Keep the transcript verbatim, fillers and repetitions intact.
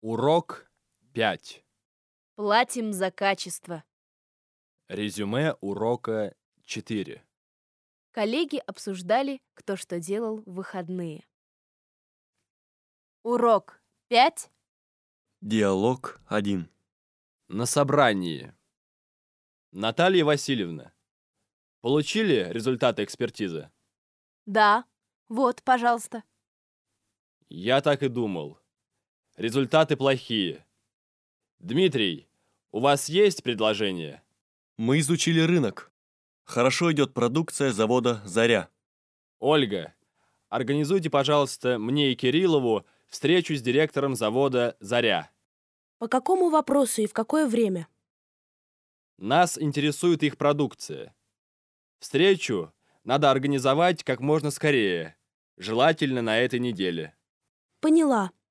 Урок пять. Платим за качество. Резюме урока четыре. Коллеги обсуждали, кто что делал в выходные. Урок пять. Диалог один. На собрании. Наталья Васильевна, получили результаты экспертизы? Да, вот, пожалуйста. Я так и думал. Результаты плохие. Дмитрий, у вас есть предложение? Мы изучили рынок. Хорошо идет продукция завода «Заря». Ольга, организуйте, пожалуйста, мне и Кириллову встречу с директором завода «Заря». По какому вопросу и в какое время? Нас интересует их продукция. Встречу надо организовать как можно скорее, желательно на этой неделе. Поняла.